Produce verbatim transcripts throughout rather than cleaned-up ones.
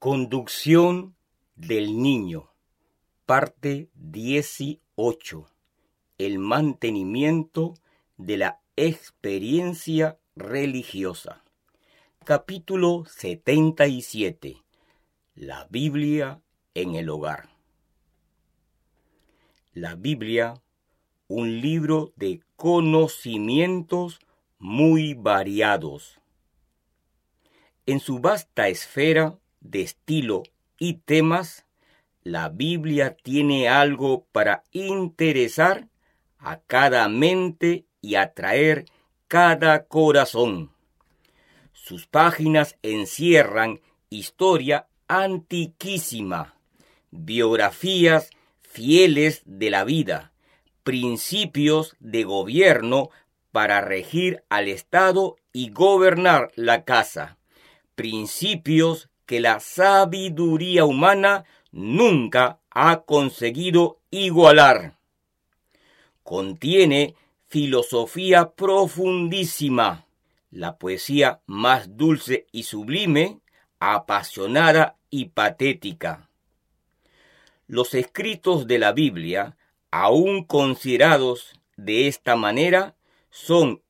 Conducción del niño. Parte dieciocho. El mantenimiento de la experiencia religiosa. Capítulo setenta y siete. La Biblia en el hogar. La Biblia, un libro de conocimientos muy variados. En su vasta esfera de estilo y temas, la Biblia tiene algo para interesar a cada mente y atraer cada corazón. Sus páginas encierran historia antiquísima, biografías fieles de la vida, principios de gobierno para regir al Estado y gobernar la casa, principios que la sabiduría humana nunca ha conseguido igualar. Contiene filosofía profundísima, la poesía más dulce y sublime, apasionada y patética. Los escritos de la Biblia, aún considerados de esta manera, son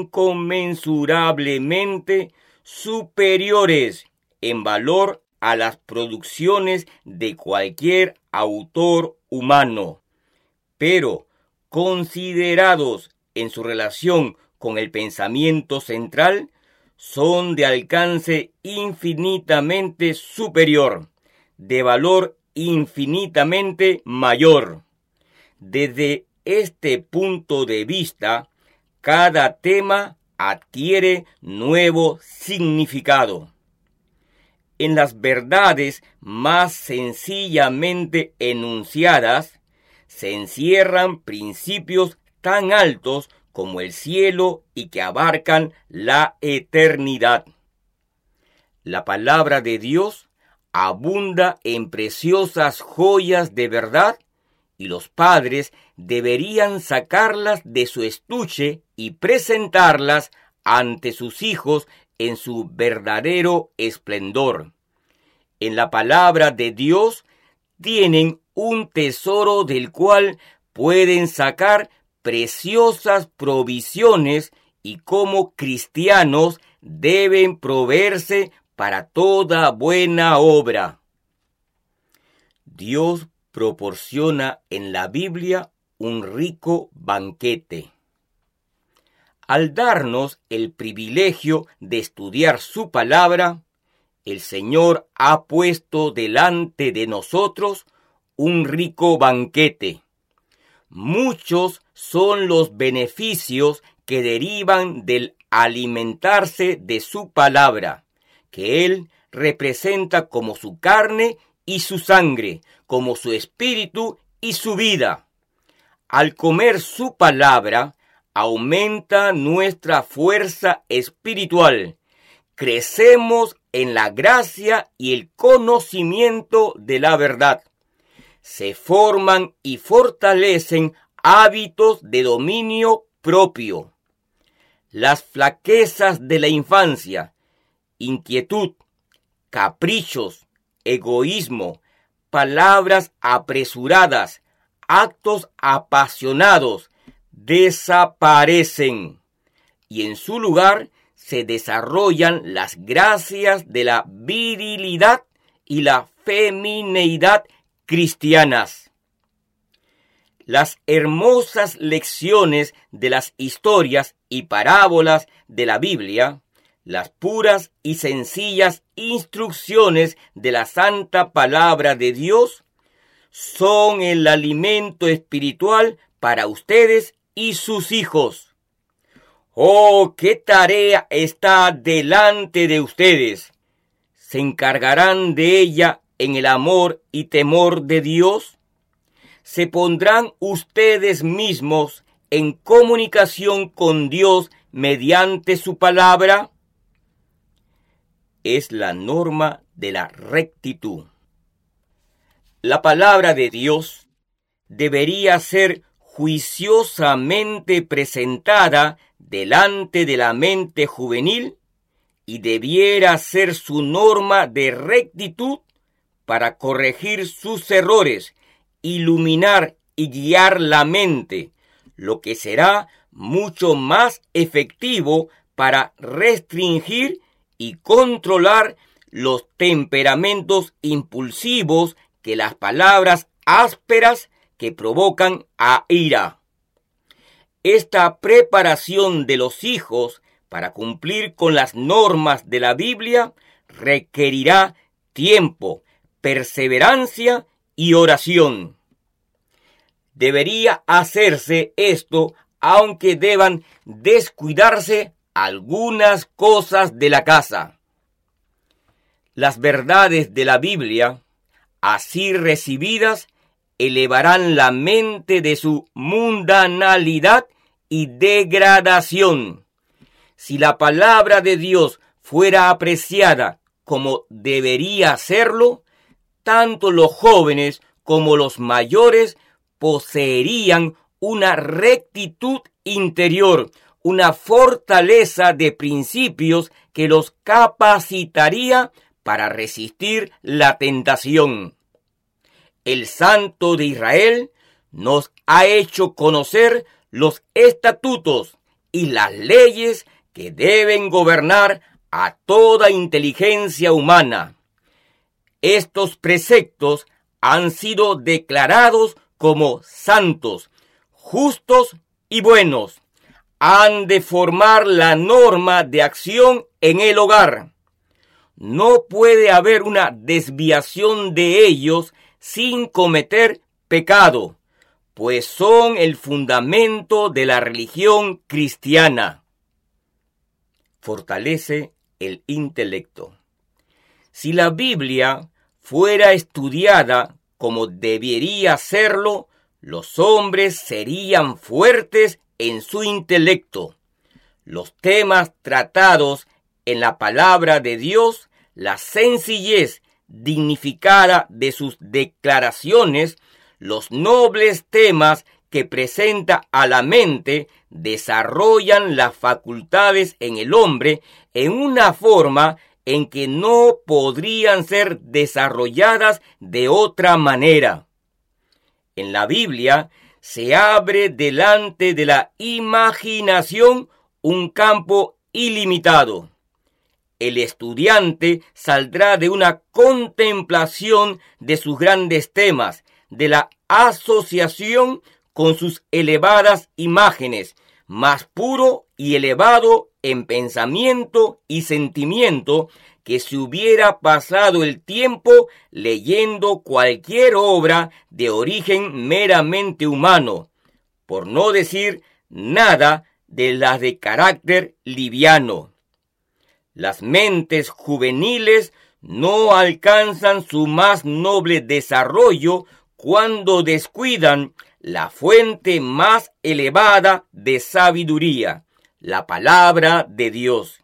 inconmensurablemente superiores en valor a las producciones de cualquier autor humano, pero considerados en su relación con el pensamiento central, son de alcance infinitamente superior, de valor infinitamente mayor. Desde este punto de vista, cada tema adquiere nuevo significado. En las verdades más sencillamente enunciadas, se encierran principios tan altos como el cielo y que abarcan la eternidad. La palabra de Dios abunda en preciosas joyas de verdad y los padres deberían sacarlas de su estuche y presentarlas ante sus hijos en su verdadero esplendor. En la palabra de Dios tienen un tesoro del cual pueden sacar preciosas provisiones y como cristianos deben proveerse para toda buena obra. Dios proporciona en la Biblia un rico banquete. Al darnos el privilegio de estudiar su palabra, el Señor ha puesto delante de nosotros un rico banquete. Muchos son los beneficios que derivan del alimentarse de su palabra, que Él representa como su carne y su sangre, como su espíritu y su vida. Al comer su palabra, aumenta nuestra fuerza espiritual. Crecemos en la gracia y el conocimiento de la verdad. Se forman y fortalecen hábitos de dominio propio. Las flaquezas de la infancia, inquietud, caprichos, egoísmo, palabras apresuradas, actos apasionados, desaparecen y en su lugar se desarrollan las gracias de la virilidad y la femineidad cristianas. Las hermosas lecciones de las historias y parábolas de la Biblia, las puras y sencillas instrucciones de la santa palabra de Dios, son el alimento espiritual para ustedes y sus hijos. ¡Oh, qué tarea está delante de ustedes! ¿Se encargarán de ella en el amor y temor de Dios? ¿Se pondrán ustedes mismos en comunicación con Dios mediante su palabra? Es la norma de la rectitud. La palabra de Dios debería ser juiciosamente presentada delante de la mente juvenil y debiera ser su norma de rectitud para corregir sus errores, iluminar y guiar la mente, lo que será mucho más efectivo para restringir y controlar los temperamentos impulsivos que las palabras ásperas que provocan a ira. Esta preparación de los hijos para cumplir con las normas de la Biblia requerirá tiempo, perseverancia y oración. Debería hacerse esto aunque deban descuidarse algunas cosas de la casa. Las verdades de la Biblia, así recibidas, elevarán la mente de su mundanalidad y degradación. Si la palabra de Dios fuera apreciada como debería serlo, tanto los jóvenes como los mayores poseerían una rectitud interior, una fortaleza de principios que los capacitaría para resistir la tentación. El Santo de Israel nos ha hecho conocer los estatutos y las leyes que deben gobernar a toda inteligencia humana. Estos preceptos han sido declarados como santos, justos y buenos. Han de formar la norma de acción en el hogar. No puede haber una desviación de ellos sin cometer pecado, pues son el fundamento de la religión cristiana. Fortalece el intelecto. Si la Biblia fuera estudiada como debería serlo, los hombres serían fuertes en su intelecto. Los temas tratados en la palabra de Dios, la sencillez dignificada de sus declaraciones, los nobles temas que presenta a la mente, desarrollan las facultades en el hombre en una forma en que no podrían ser desarrolladas de otra manera. En la Biblia se abre delante de la imaginación un campo ilimitado. El estudiante saldrá de una contemplación de sus grandes temas, de la asociación con sus elevadas imágenes, más puro y elevado en pensamiento y sentimiento que si hubiera pasado el tiempo leyendo cualquier obra de origen meramente humano, por no decir nada de las de carácter liviano. Las mentes juveniles no alcanzan su más noble desarrollo cuando descuidan la fuente más elevada de sabiduría, la palabra de Dios.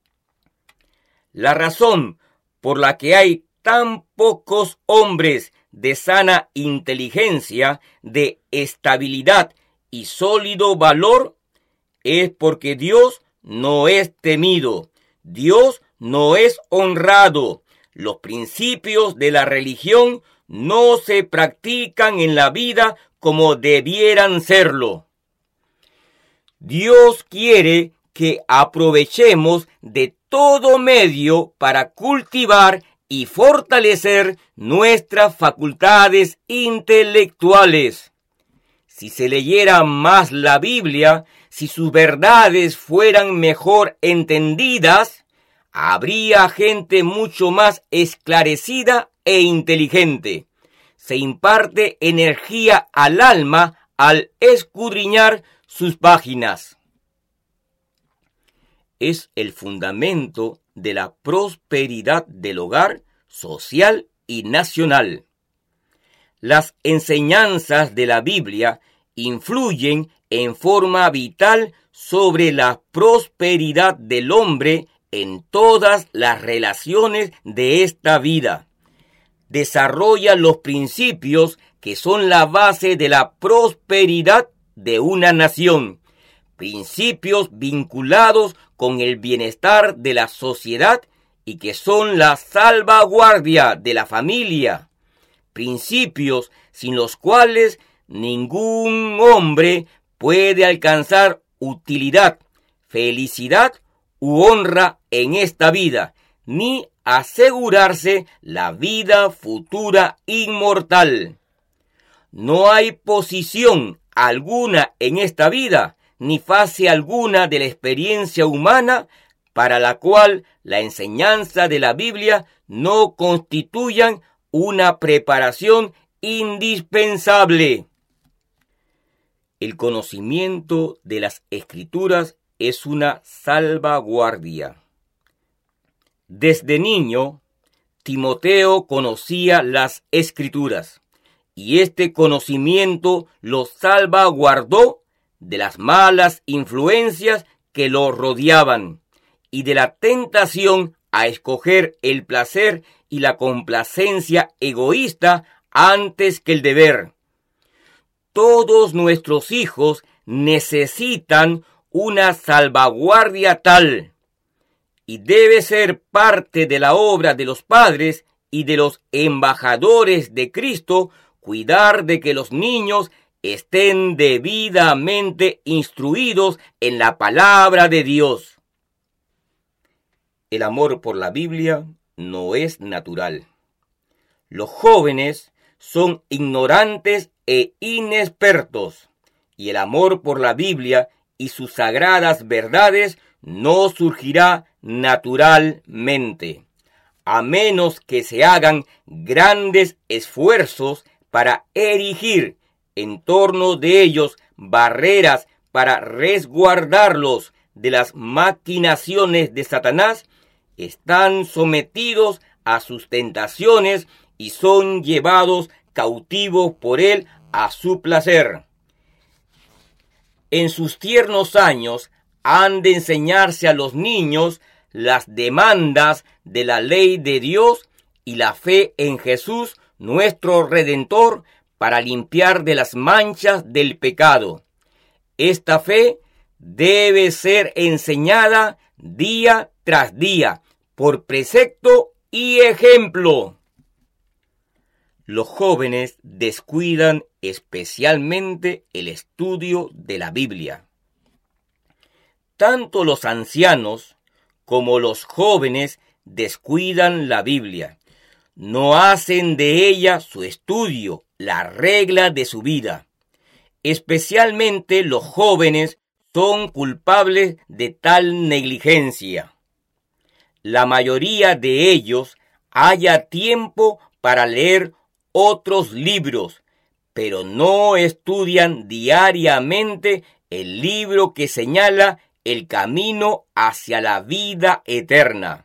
La razón por la que hay tan pocos hombres de sana inteligencia, de estabilidad y sólido valor es porque Dios no es temido, Dios no es honrado, los principios de la religión no se practican en la vida como debieran serlo. Dios quiere que aprovechemos de todo medio para cultivar y fortalecer nuestras facultades intelectuales. Si se leyera más la Biblia, si sus verdades fueran mejor entendidas, habría gente mucho más esclarecida e inteligente. Se imparte energía al alma al escudriñar sus páginas. Es el fundamento de la prosperidad del hogar social y nacional. Las enseñanzas de la Biblia influyen en forma vital sobre la prosperidad del hombre en todas las relaciones de esta vida. Desarrolla los principios que son la base de la prosperidad de una nación, principios vinculados con el bienestar de la sociedad y que son la salvaguardia de la familia, principios sin los cuales ningún hombre puede alcanzar utilidad, felicidad u honra en esta vida, ni asegurarse la vida futura inmortal. No hay posición alguna en esta vida, ni fase alguna de la experiencia humana para la cual la enseñanza de la Biblia no constituyan una preparación indispensable. El conocimiento de las Escrituras es una salvaguardia. Desde niño, Timoteo conocía las Escrituras, y este conocimiento lo salvaguardó de las malas influencias que lo rodeaban y de la tentación a escoger el placer y la complacencia egoísta antes que el deber. Todos nuestros hijos necesitan una salvaguardia tal, y debe ser parte de la obra de los padres y de los embajadores de Cristo cuidar de que los niños estén debidamente instruidos en la palabra de Dios. El amor por la Biblia no es natural. Los jóvenes son ignorantes e inexpertos, y el amor por la Biblia y sus sagradas verdades no surgirá naturalmente, a menos que se hagan grandes esfuerzos para erigir en torno de ellos barreras para resguardarlos de las maquinaciones de Satanás. Están sometidos a sus tentaciones y son llevados cautivos por él a su placer. En sus tiernos años han de enseñarse a los niños las demandas de la ley de Dios y la fe en Jesús, nuestro Redentor, para limpiar de las manchas del pecado. Esta fe debe ser enseñada día tras día, por precepto y ejemplo. Los jóvenes descuidan especialmente el estudio de la Biblia. Tanto los ancianos como los jóvenes descuidan la Biblia. No hacen de ella su estudio, la regla de su vida. Especialmente los jóvenes son culpables de tal negligencia. La mayoría de ellos halla tiempo para leer otros libros, pero no estudian diariamente el libro que señala el camino hacia la vida eterna.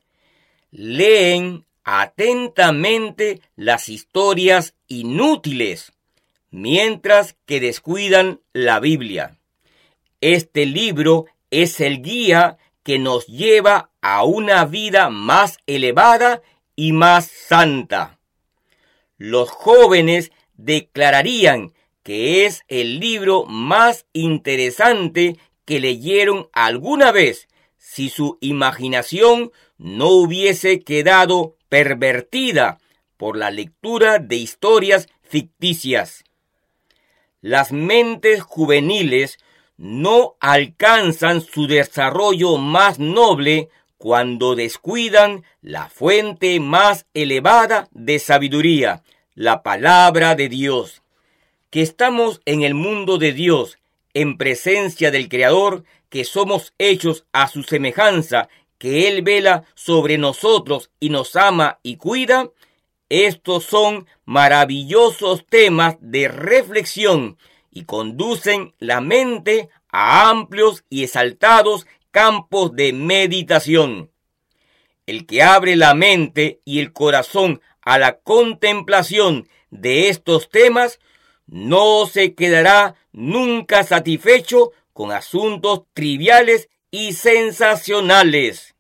Leen atentamente las historias inútiles, mientras que descuidan la Biblia. Este libro es el guía que nos lleva a una vida más elevada y más santa. Los jóvenes declararían que es el libro más interesante que leyeron alguna vez si su imaginación no hubiese quedado pervertida por la lectura de historias ficticias. Las mentes juveniles no alcanzan su desarrollo más noble cuando descuidan la fuente más elevada de sabiduría, la palabra de Dios. Que estamos en el mundo de Dios, en presencia del Creador, que somos hechos a su semejanza, que Él vela sobre nosotros y nos ama y cuida. Estos son maravillosos temas de reflexión y conducen la mente a amplios y exaltados campos de meditación. El que abre la mente y el corazón a la contemplación de estos temas no se quedará nunca satisfecho con asuntos triviales y sensacionales.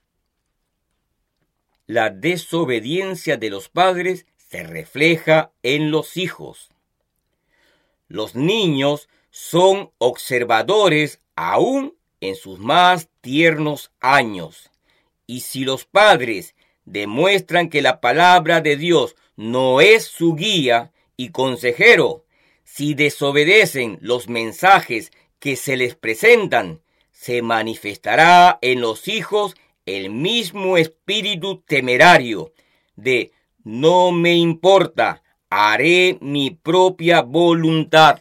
La desobediencia de los padres se refleja en los hijos. Los niños son observadores aún en sus más tiernos años, Y si los padres demuestran que la palabra de Dios no es su guía y consejero, si desobedecen los mensajes que se les presentan, se manifestará en los hijos el mismo espíritu temerario de no me importa, haré mi propia voluntad.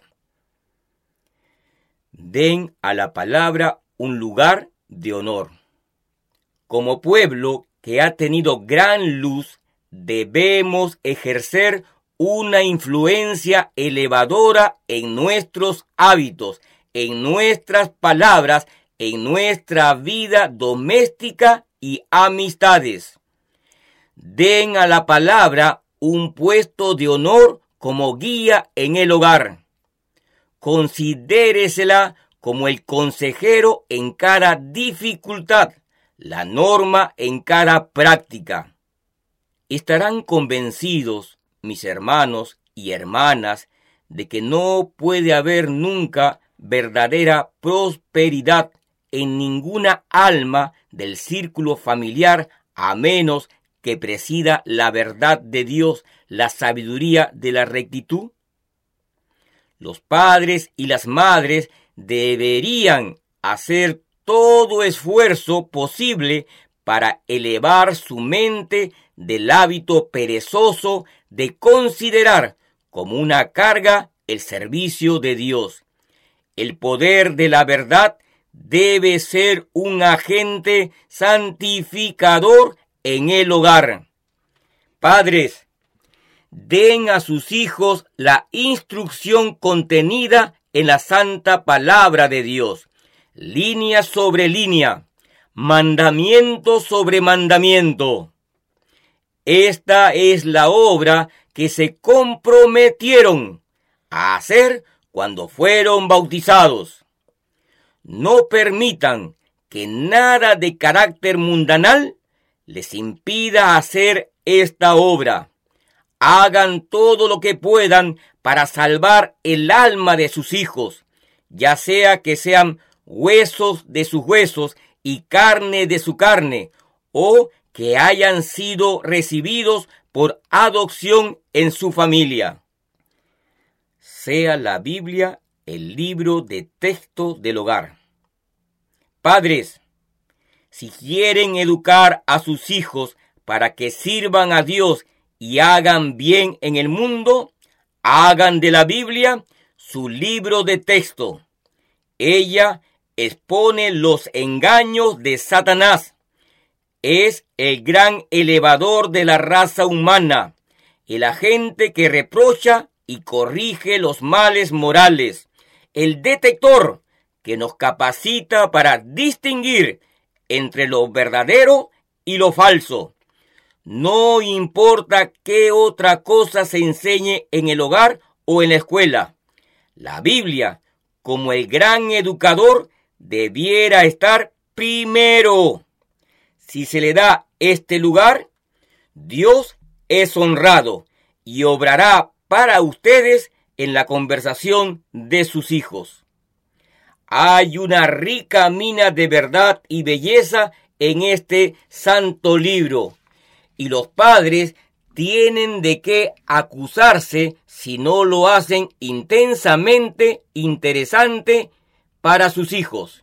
Den a la palabra un lugar de honor. Como pueblo que ha tenido gran luz, debemos ejercer una influencia elevadora en nuestros hábitos, en nuestras palabras, en nuestra vida doméstica y amistades. Den a la palabra un puesto de honor como guía en el hogar. Considéresela como el consejero en cada dificultad, la norma en cada práctica. Estarán convencidos, mis hermanos y hermanas, de que no puede haber nunca verdadera prosperidad en ninguna alma del círculo familiar a menos que presida la verdad de Dios, la sabiduría de la rectitud. Los padres y las madres deberían hacer todo esfuerzo posible para elevar su mente del hábito perezoso de considerar como una carga el servicio de Dios. El poder de la verdad debe ser un agente santificador en el hogar. Padres, den a sus hijos la instrucción contenida en la santa palabra de Dios, línea sobre línea, mandamiento sobre mandamiento. Esta es la obra que se comprometieron a hacer cuando fueron bautizados. No permitan que nada de carácter mundanal les impida hacer esta obra. Hagan todo lo que puedan para salvar el alma de sus hijos, ya sea que sean huesos de sus huesos y carne de su carne, o que hayan sido recibidos por adopción en su familia. Sea la Biblia el libro de texto del hogar. Padres, si quieren educar a sus hijos para que sirvan a Dios y hagan bien en el mundo, hagan de la Biblia su libro de texto. Ella expone los engaños de Satanás. Es el gran elevador de la raza humana, el agente que reprocha y corrige los males morales, el detector que nos capacita para distinguir entre lo verdadero y lo falso. No importa qué otra cosa se enseñe en el hogar o en la escuela. La Biblia, como el gran educador, debiera estar primero. Si se le da este lugar, Dios es honrado y obrará para ustedes en la conversación de sus hijos. Hay una rica mina de verdad y belleza en este santo libro, y los padres tienen de qué acusarse si no lo hacen intensamente interesante para sus hijos.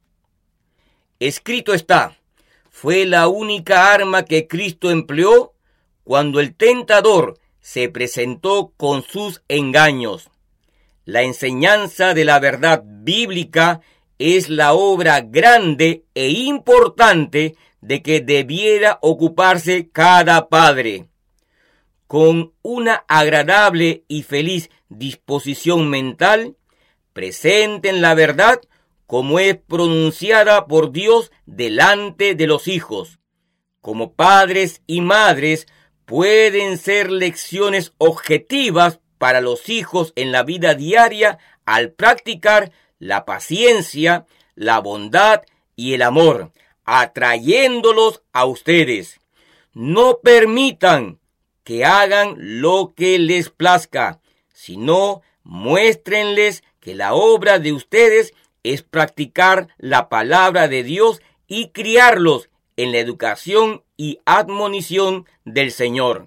Escrito está, fue la única arma que Cristo empleó cuando el tentador se presentó con sus engaños. La enseñanza de la verdad bíblica es la obra grande e importante de que debiera ocuparse cada padre. Con una agradable y feliz disposición mental, presenten la verdad como es pronunciada por Dios delante de los hijos. Como padres y madres, pueden ser lecciones objetivas para los hijos en la vida diaria al practicar la paciencia, la bondad y el amor, atrayéndolos a ustedes. No permitan que hagan lo que les plazca, sino muéstrenles que la obra de ustedes es practicar la palabra de Dios y criarlos en la educación y admonición del Señor.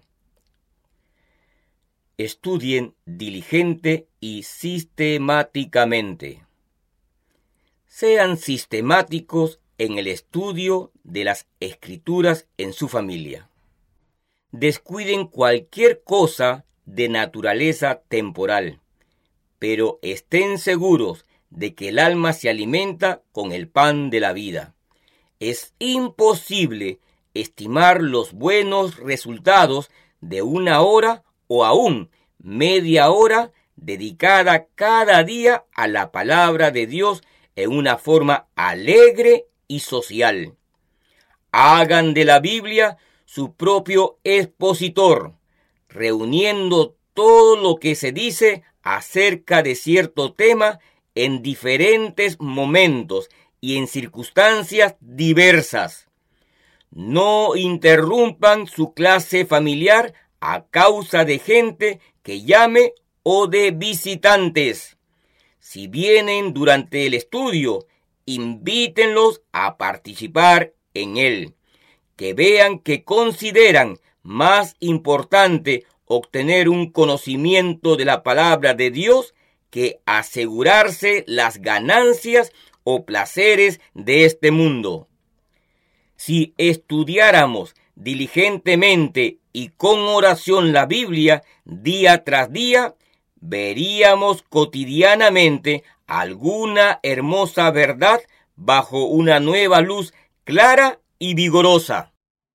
Estudien diligente y sistemáticamente. Sean sistemáticos en el estudio de las Escrituras en su familia. Descuiden cualquier cosa de naturaleza temporal, pero estén seguros de que el alma se alimenta con el pan de la vida. Es imposible estimar los buenos resultados de una hora o aún media hora dedicada cada día a la palabra de Dios en una forma alegre y social. Hagan de la Biblia su propio expositor, reuniendo todo lo que se dice acerca de cierto tema en diferentes momentos y en circunstancias diversas. No interrumpan su clase familiar a causa de gente que llame o de visitantes. Si vienen durante el estudio, invítenlos a participar en él. Que vean que consideran más importante obtener un conocimiento de la palabra de Dios que asegurarse las ganancias o placeres de este mundo. Si estudiáramos diligentemente y con oración la Biblia día tras día, veríamos cotidianamente alguna hermosa verdad bajo una nueva luz clara y vigorosa.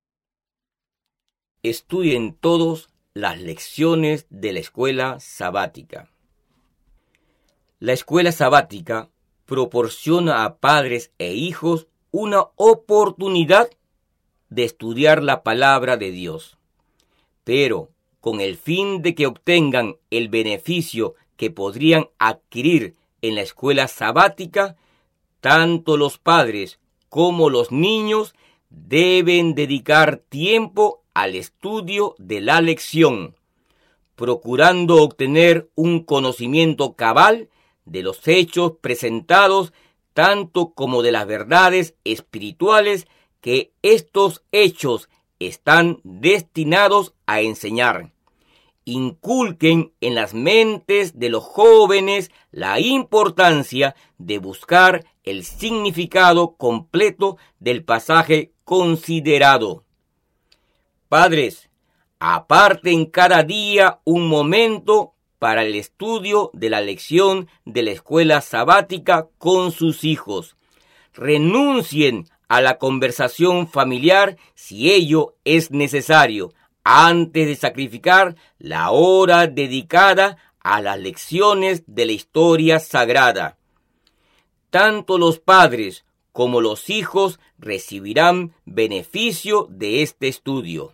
Estudien todos las lecciones de la escuela sabática. La escuela sabática proporciona a padres e hijos una oportunidad de estudiar la palabra de Dios, pero con el fin de que obtengan el beneficio que podrían adquirir en la escuela sabática, tanto los padres como los niños deben dedicar tiempo al estudio de la lección, procurando obtener un conocimiento cabal de los hechos presentados, tanto como de las verdades espirituales que estos hechos están destinados a enseñar. Inculquen en las mentes de los jóvenes la importancia de buscar el significado completo del pasaje considerado. Padres, aparten cada día un momento para el estudio de la lección de la escuela sabática con sus hijos. Renuncien a la conversación familiar si ello es necesario, antes de sacrificar la hora dedicada a las lecciones de la historia sagrada. Tanto los padres como los hijos recibirán beneficio de este estudio.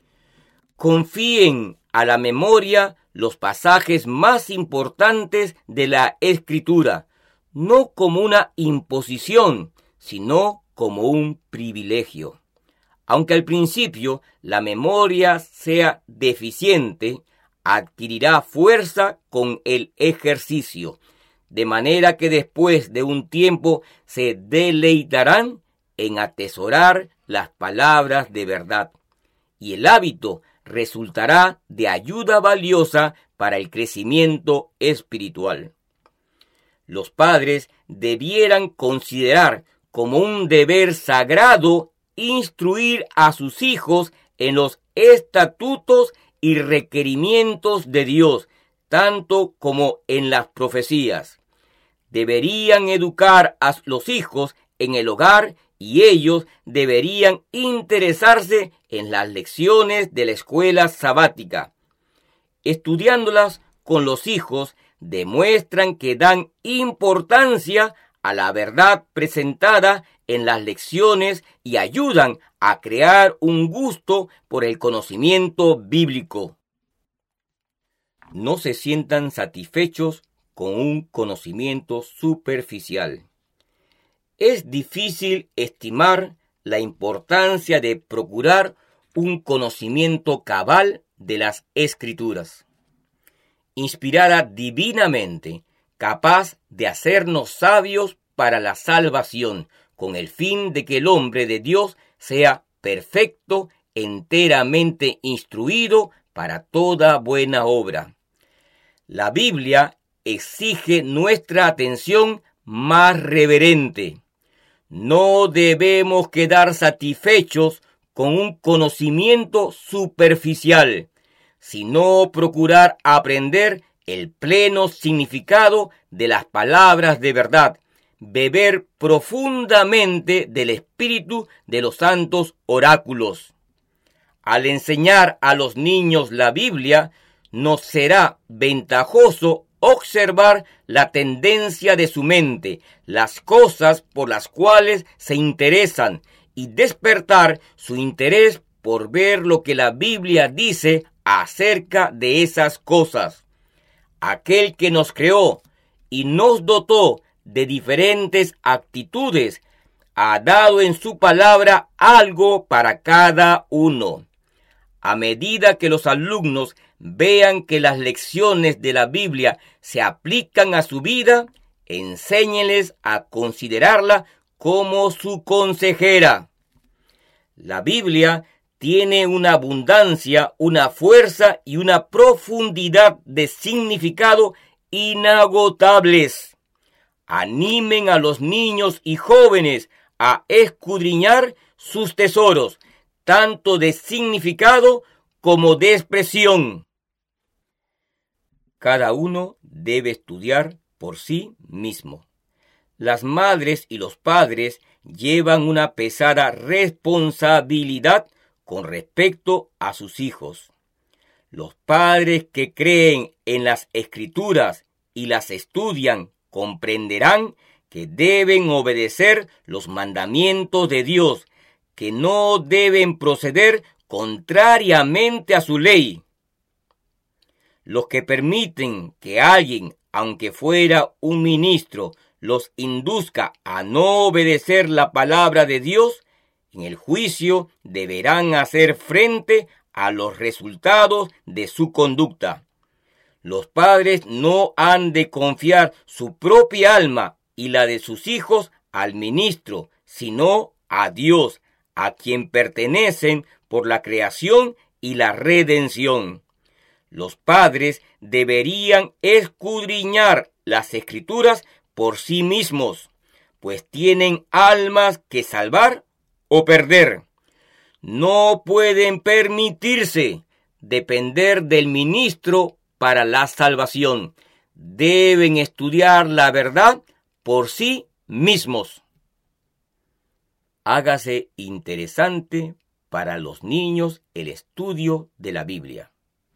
Confíen a la memoria los pasajes más importantes de la Escritura, no como una imposición, sino como un privilegio. Aunque al principio la memoria sea deficiente, adquirirá fuerza con el ejercicio, de manera que después de un tiempo se deleitarán en atesorar las palabras de verdad, y el hábito resultará de ayuda valiosa para el crecimiento espiritual. Los padres debieran considerar como un deber sagrado instruir a sus hijos en los estatutos y requerimientos de Dios, tanto como en las profecías. Deberían educar a los hijos en el hogar y ellos deberían interesarse en las lecciones de la escuela sabática. Estudiándolas con los hijos, demuestran que dan importancia a la verdad presentada en las lecciones y ayudan a crear un gusto por el conocimiento bíblico. No se sientan satisfechos con un conocimiento superficial. Es difícil estimar la importancia de procurar un conocimiento cabal de las Escrituras, inspirada divinamente, capaz de hacernos sabios para la salvación, con el fin de que el hombre de Dios sea perfecto, enteramente instruido para toda buena obra. La Biblia exige nuestra atención más reverente. No debemos quedar satisfechos con un conocimiento superficial, sino procurar aprender el pleno significado de las palabras de verdad, beber profundamente del espíritu de los santos oráculos. Al enseñar a los niños la Biblia, nos será ventajoso observar la tendencia de su mente, las cosas por las cuales se interesan, y despertar su interés por ver lo que la Biblia dice acerca de esas cosas. Aquel que nos creó y nos dotó de diferentes actitudes ha dado en su palabra algo para cada uno. A medida que los alumnos vean que las lecciones de la Biblia se aplican a su vida, enséñenles a considerarla como su consejera. La Biblia tiene una abundancia, una fuerza y una profundidad de significado inagotables. Animen a los niños y jóvenes a escudriñar sus tesoros, tanto de significado como de expresión. Cada uno debe estudiar por sí mismo. Las madres y los padres llevan una pesada responsabilidad con respecto a sus hijos. Los padres que creen en las Escrituras y las estudian comprenderán que deben obedecer los mandamientos de Dios, que no deben proceder contrariamente a su ley. Los que permiten que alguien, aunque fuera un ministro, los induzca a no obedecer la palabra de Dios, en el juicio deberán hacer frente a los resultados de su conducta. Los padres no han de confiar su propia alma y la de sus hijos al ministro, sino a Dios, a quien pertenecen por la creación y la redención. Los padres deberían escudriñar las Escrituras por sí mismos, pues tienen almas que salvar o perder. No pueden permitirse depender del ministro para la salvación. Deben estudiar la verdad por sí mismos. Hágase interesante para los niños el estudio de la Biblia.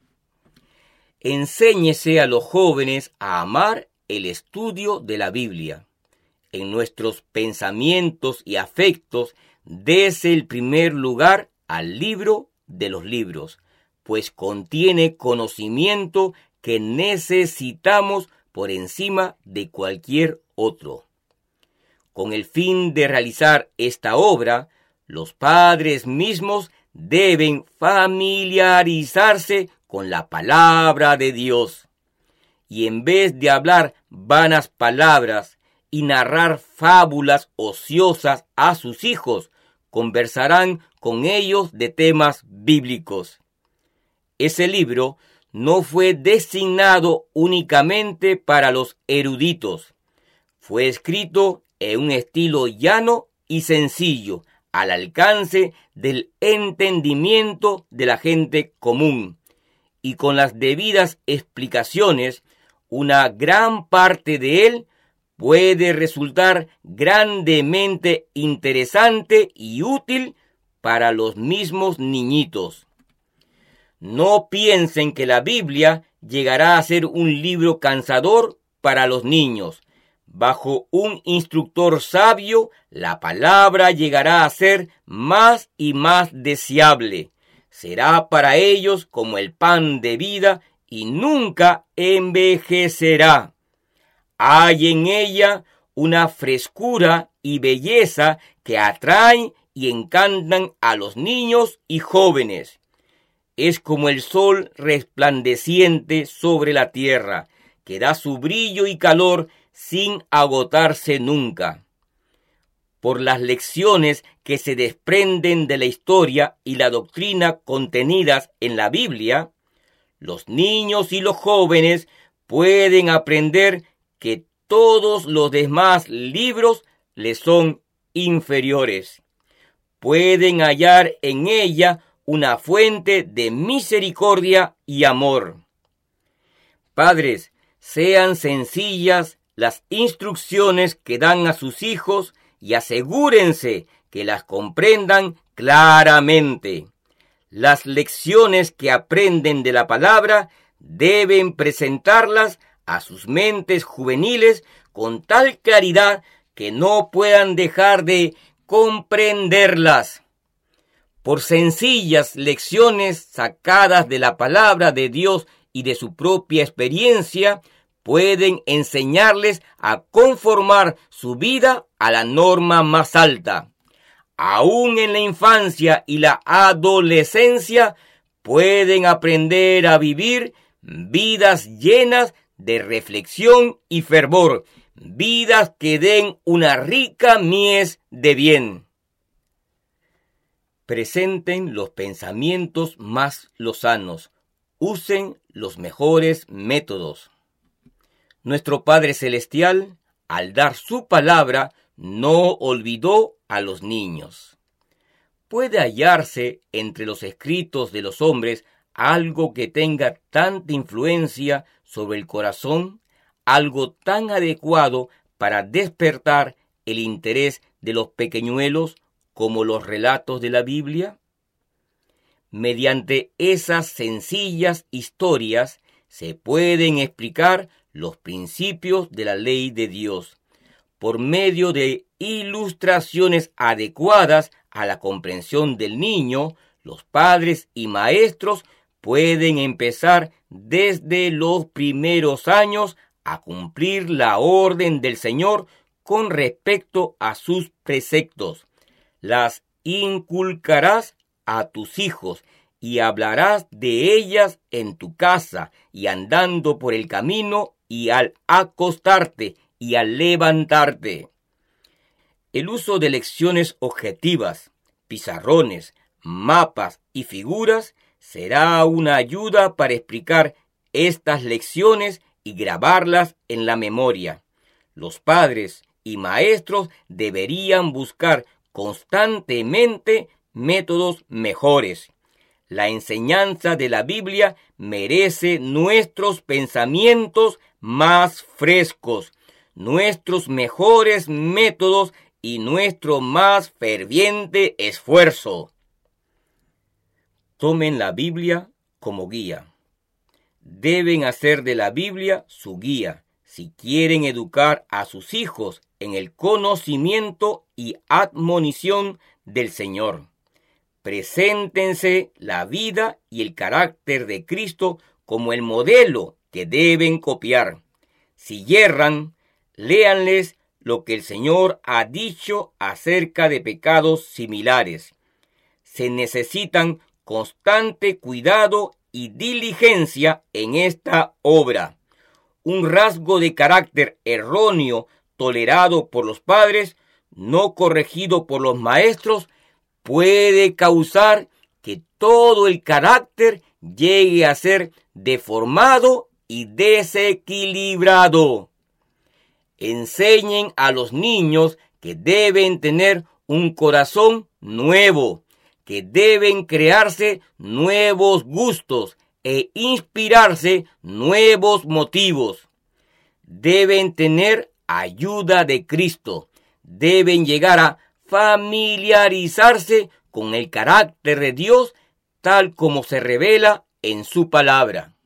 Enséñese a los jóvenes a amar el estudio de la Biblia. En nuestros pensamientos y afectos, dese el primer lugar al libro de los libros, pues contiene conocimiento que necesitamos por encima de cualquier otro. Con el fin de realizar esta obra, los padres mismos deben familiarizarse con la palabra de Dios. Y en vez de hablar vanas palabras y narrar fábulas ociosas a sus hijos, conversarán con ellos de temas bíblicos. Ese libro no fue designado únicamente para los eruditos. Fue escrito en un estilo llano y sencillo, al alcance del entendimiento de la gente común, y con las debidas explicaciones, una gran parte de él puede resultar grandemente interesante y útil para los mismos niñitos. No piensen que la Biblia llegará a ser un libro cansador para los niños. Bajo un instructor sabio, la palabra llegará a ser más y más deseable. Será para ellos como el pan de vida y nunca envejecerá. Hay en ella una frescura y belleza que atraen y encantan a los niños y jóvenes. Es como el sol resplandeciente sobre la tierra, que da su brillo y calor sin agotarse nunca. por las lecciones que se desprenden de la historia y la doctrina contenidas en la Biblia, los niños y los jóvenes pueden aprender que todos los demás libros les son inferiores. Pueden hallar en ella una fuente de misericordia y amor. Padres, sean sencillas las instrucciones que dan a sus hijos y asegúrense que las comprendan claramente. Las lecciones que aprenden de la palabra deben presentarlas a sus mentes juveniles con tal claridad que no puedan dejar de comprenderlas. Por sencillas lecciones sacadas de la palabra de Dios y de su propia experiencia, pueden enseñarles a conformar su vida a la norma más alta. Aún en la infancia y la adolescencia, pueden aprender a vivir vidas llenas de reflexión y fervor, vidas que den una rica mies de bien. Presenten los pensamientos más lozanos, usen los mejores métodos. Nuestro Padre Celestial, al dar su palabra, no olvidó a los niños. ¿Puede hallarse entre los escritos de los hombres algo que tenga tanta influencia sobre el corazón, algo tan adecuado para despertar el interés de los pequeñuelos como los relatos de la Biblia? Mediante esas sencillas historias se pueden explicar los principios de la ley de Dios. Por medio de ilustraciones adecuadas a la comprensión del niño, los padres y maestros pueden empezar desde los primeros años a cumplir la orden del Señor con respecto a sus preceptos. Las inculcarás a tus hijos y hablarás de ellas en tu casa y andando por el camino y al acostarte y al levantarte. El uso de lecciones objetivas, pizarrones, mapas y figuras será una ayuda para explicar estas lecciones y grabarlas en la memoria. Los padres y maestros deberían buscar constantemente métodos mejores. La enseñanza de la Biblia merece nuestros pensamientos más frescos, nuestros mejores métodos y nuestro más ferviente esfuerzo. Tomen la Biblia como guía. Deben hacer de la Biblia su guía si quieren educar a sus hijos en el conocimiento y admonición del Señor. Preséntense la vida y el carácter de Cristo como el modelo que deben copiar. Si yerran, léanles lo que el Señor ha dicho acerca de pecados similares. Se necesitan constante cuidado y diligencia en esta obra. Un rasgo de carácter erróneo tolerado por los padres, no corregido por los maestros, puede causar que todo el carácter llegue a ser deformado y desequilibrado. Enseñen a los niños que deben tener un corazón nuevo, que deben crearse nuevos gustos e inspirarse nuevos motivos. Deben tener ayuda de Cristo. Deben llegar a familiarizarse con el carácter de Dios tal como se revela en su palabra.